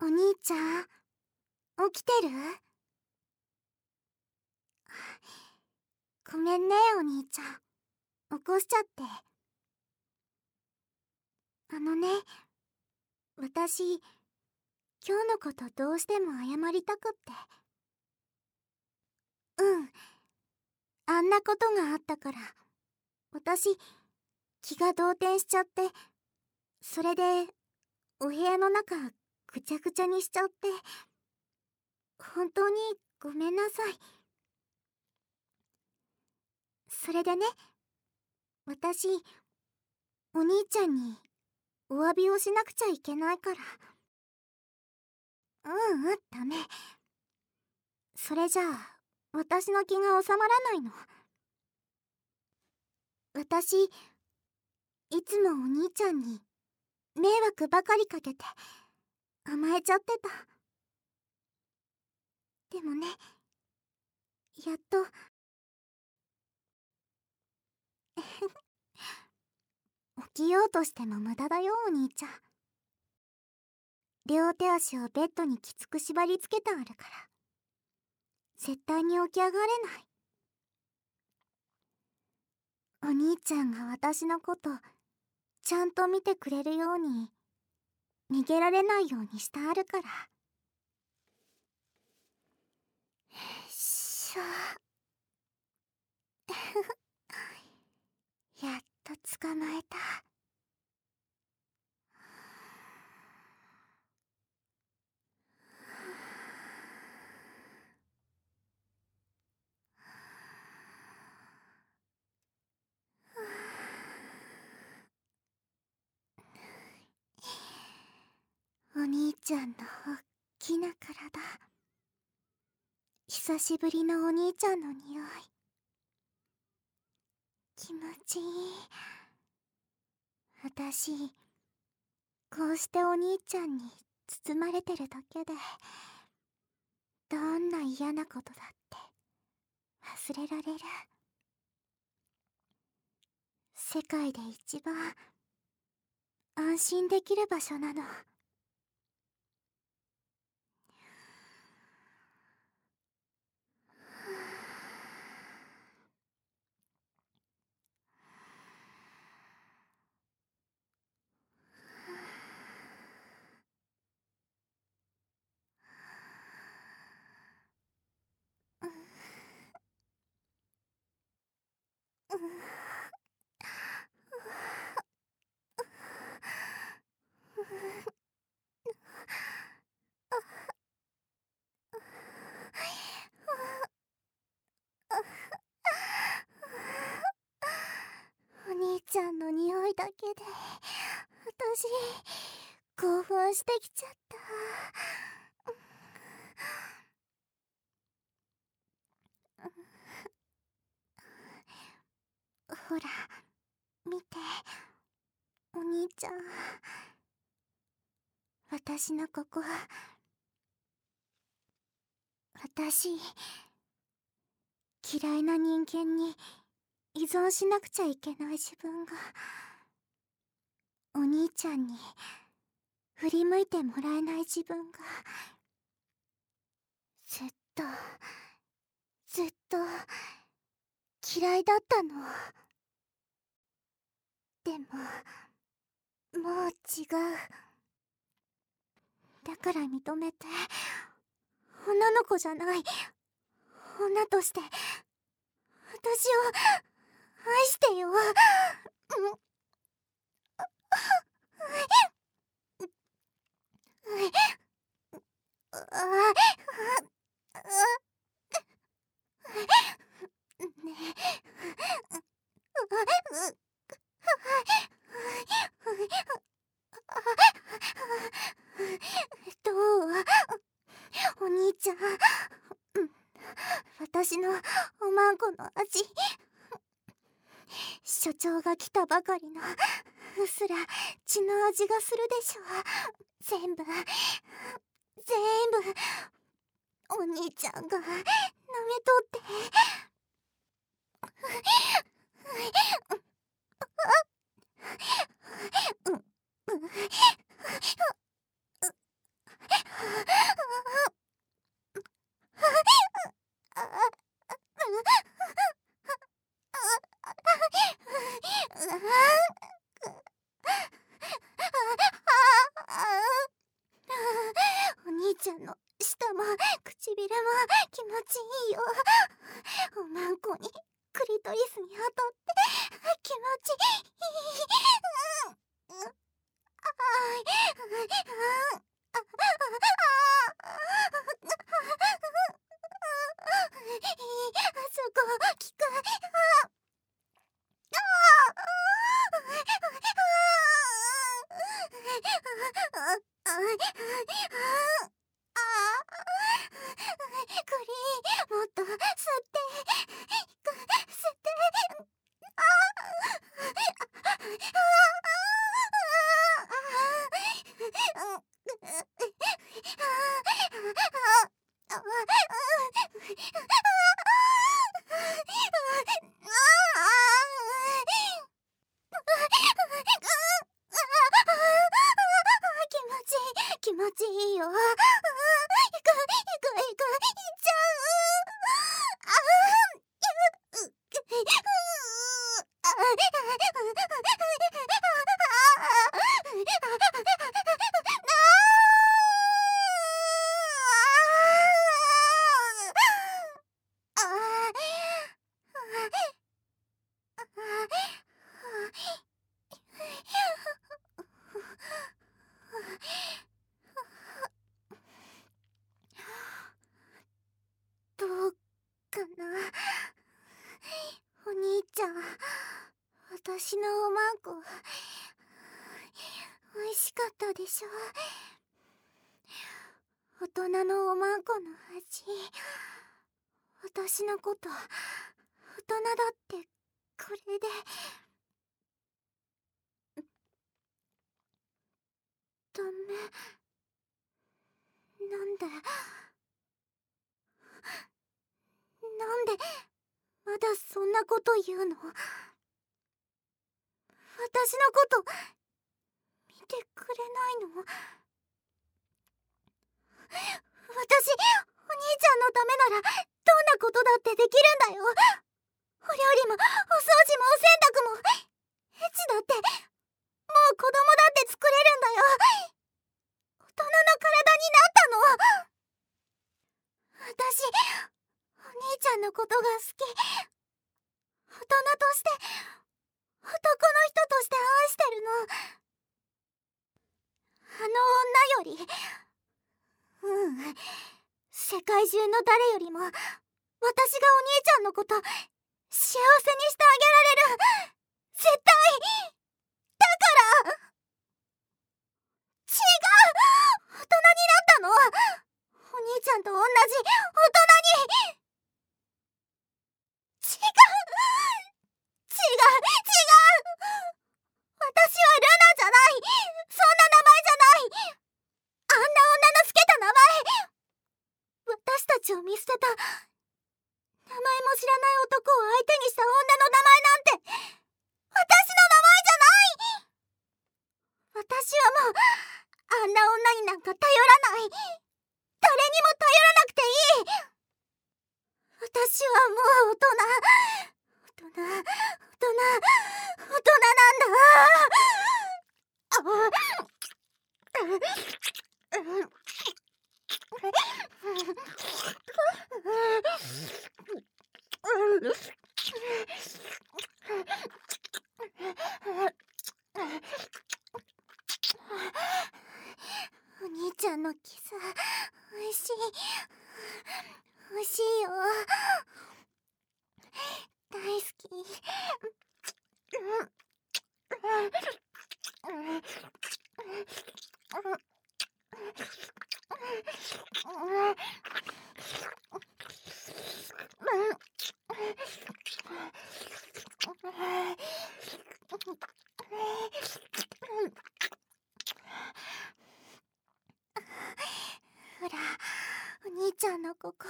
お兄ちゃん、起きてる？ごめんね、お兄ちゃん。起こしちゃって。私、今日のことどうしても謝りたくって。あんなことがあったから、私、気が動転しちゃって、それで、お部屋の中、ぐちゃぐちゃにしちゃって、本当にごめんなさい。それでね、私、お兄ちゃんにお詫びをしなくちゃいけないから。ダメ。それじゃあ、私の気が収まらないの。私、いつもお兄ちゃんに迷惑ばかりかけて甘えちゃってた。でもね、やっと起きようとしても無駄だよ、お兄ちゃん。両手足をベッドにきつく縛り付けてあるから、絶対に起き上がれない。お兄ちゃんが私のことちゃんと見てくれるように逃げられないようにしてあるから。よいしょ。やっと捕まえた。お兄ちゃんのおっきな体、久しぶりのお兄ちゃんの匂い、気持ちいい。私、こうしてお兄ちゃんに包まれてるだけで、どんな嫌なことだって忘れられる。世界で一番安心できる場所なの。お兄ちゃんの匂いだけで私興奮してきちゃった。ほら見て、お兄ちゃん、私のここ、私嫌いな人間に依存しなくちゃいけない自分が、お兄ちゃんに振り向いてもらえない自分が、ずっとずっと嫌いだったの。でももう違う。だから認めて、女の子じゃない、女として私を愛してよ。どう？お兄ちゃん、私のおまんこの味、所長が来たばかりのうっすら血の味がするでしょ。全部お兄ちゃんが舐めとって。 ゃんの舌も唇も気持ちいいよ。おまんこにクリトリスに当たって気持ちいい。あそこ効く。クリもっと吸って吸って気持ちいいよ。行く行っちゃどうかな。お兄ちゃん、私のおまんこ美味しかったでしょ。大人のおまんこの味、私のこと大人だってこれで。ダメ。なんでまだそんなこと言うの。私のこと見てくれないの。私、お兄ちゃんのためならどんなことだってできるんだよ。お料理もお掃除もお洗濯もエッチだって、もう子供だって作れるんだよ。大人の体になったの。私、お兄ちゃんのことが好き。大人として、男の人として愛してるの。あの女より、世界中の誰よりも私がお兄ちゃんのこと幸せにしてあげられる。絶対だから。違う、大人になったの。お兄ちゃんと同じ大人に。違う私はルナじゃない。そんな名前じゃない。あんな女のつけた名前。私たちを見捨てた、名前も知らない男を相手にした女の名前なんて私の名前じゃない。私はもうあんな女になんか頼らない。誰にも頼らなくていい。私はもう大人なんだ。お兄ちゃんのキス美味しいよ。大好き。ほら、お兄ちゃんのここ、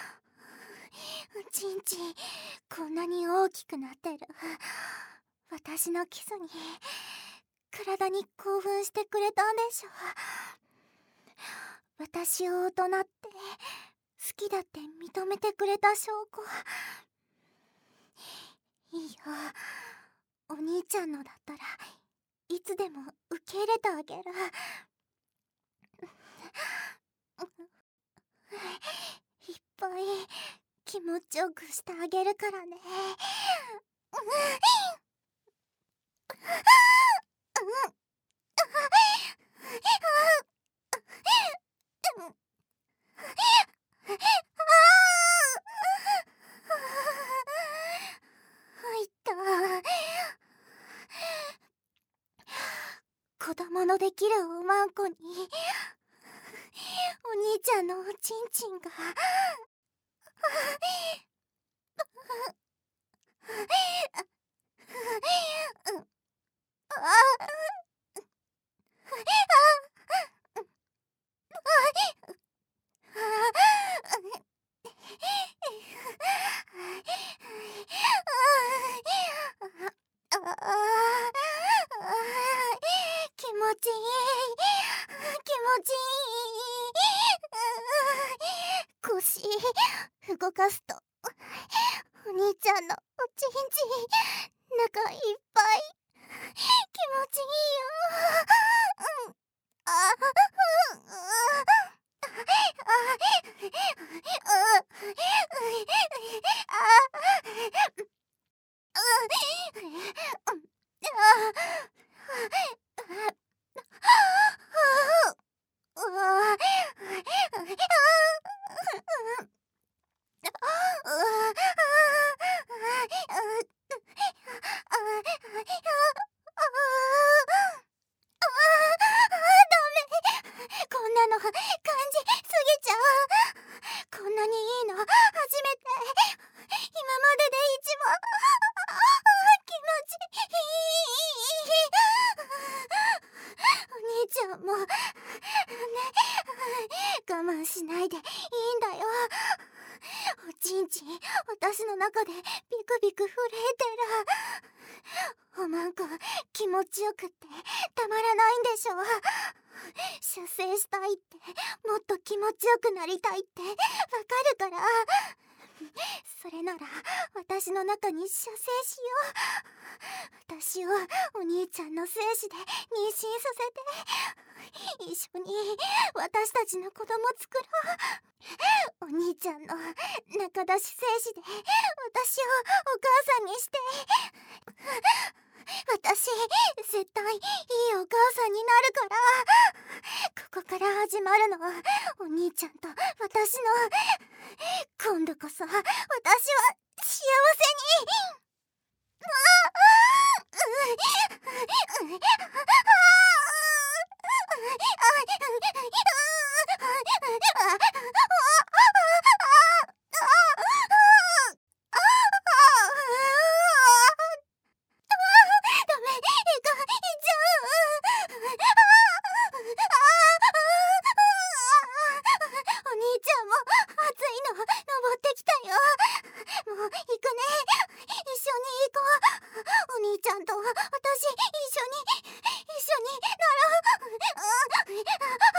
ちんちんこんなに大きくなってる。私のキスに体に興奮してくれたんでしょ。私を大人って好きだって認めてくれた証拠。いいよ、お兄ちゃんのだったらいつでも受け入れてあげる。 いっぱい気持ちよくしてあげるからね。入った。子供のできるおまんこにお兄ちゃんのおちんちんが気持ちいい、気持ちいい。腰動かすとお兄ちゃんのおちんちん中いっぱい気持ちいいよ。こんなの感じすぎちゃう。こんなにいいの初めて。今までで一番気持ちいい。お兄ちゃんもね、我慢しないでいいんだよ。おちんちん私の中でビクビク震えてる。おまんこ気持ちよくってたまらないんでしょ。射精したいって、もっと気持ちよくなりたいってわかるから。それなら私の中に射精しよう。私をお兄ちゃんの精子で妊娠させて、一緒に私たちの子供作ろう。お兄ちゃんの中出し精子で私をお母さんにして。私絶対いいお母さんになるから。ここから始まるのはお兄ちゃんと私の。今度こそ私は幸せに。ダメ、いっちゃう。お兄ちゃんも熱いの登ってきたよ。もう行くね。一緒に行こう。お兄ちゃんと私一緒になろう。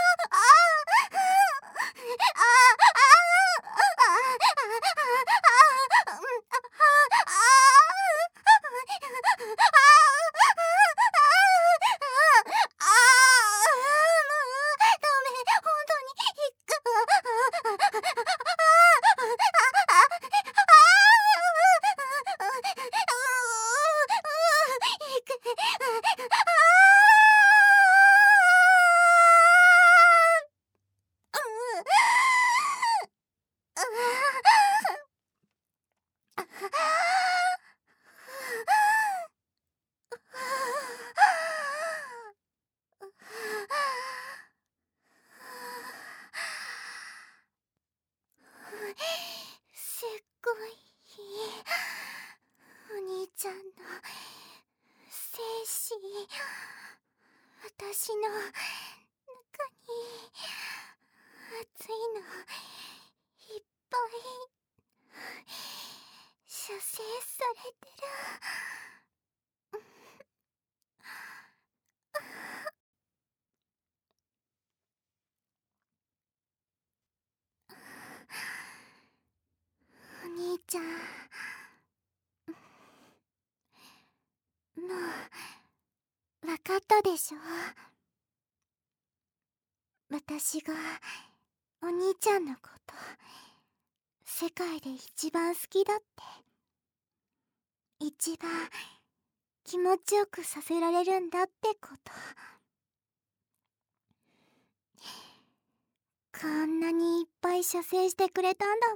すっごいお兄ちゃんの精子、私の中に熱いのいっぱい射精されてる。お兄ちゃん、もうわかったでしょ。私がお兄ちゃんのこと世界で一番好きだって、一番気持ちよくさせられるんだってこと。こんなにいっぱい射精してくれたんだ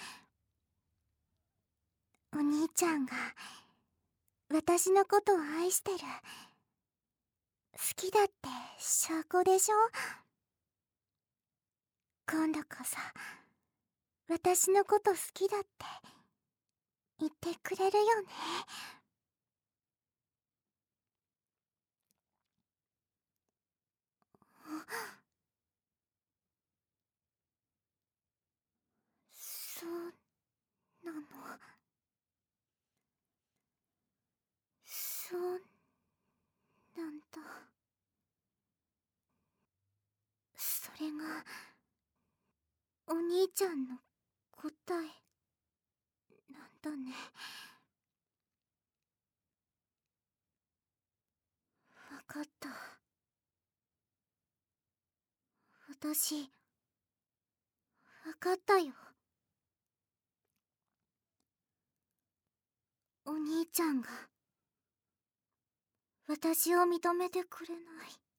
もん。お兄ちゃんが私のことを愛してる、好きだって証拠でしょ。今度こそ私のこと好きだって言ってくれるよね。そうなの。そうなんだ。それがお兄ちゃんの答えなんだね。わかった。私わかったよ。お兄ちゃんが私を認めてくれない。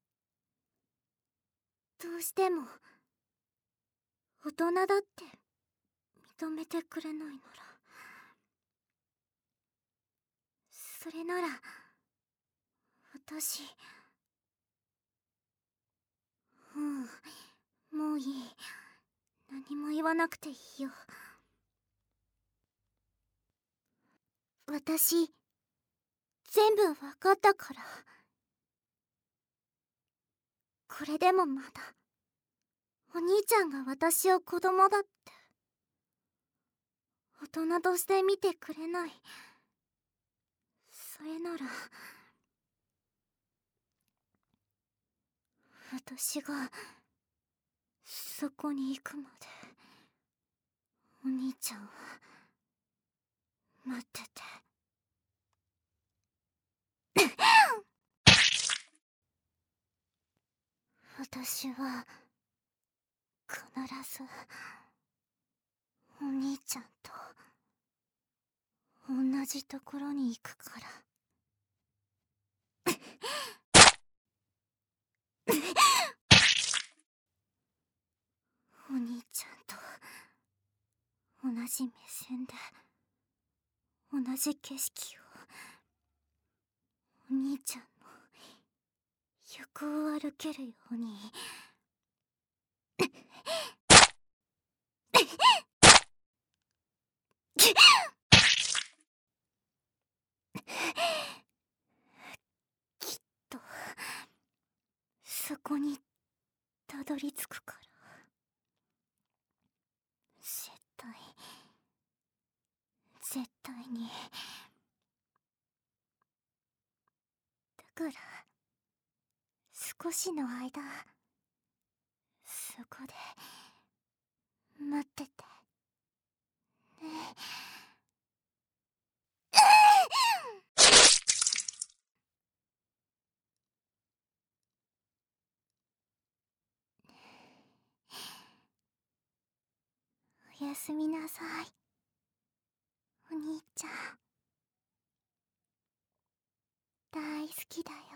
どうしても大人だって認めてくれないなら、それなら私、もういい。何も言わなくていいよ。私全部わかったから。これでもまだお兄ちゃんが私を子供だって、大人として見てくれない。それなら私がそこに行くまでお兄ちゃんは待ってて。私は必ずお兄ちゃんと同じところに行くから。お兄ちゃんと同じ目線で同じ景色を、お兄ちゃんの横を歩けるように。きっとそこにたどり着くから。絶対に。だから少しの間そこで待っててね。おやすみなさい、お兄ちゃん。大好きだよ。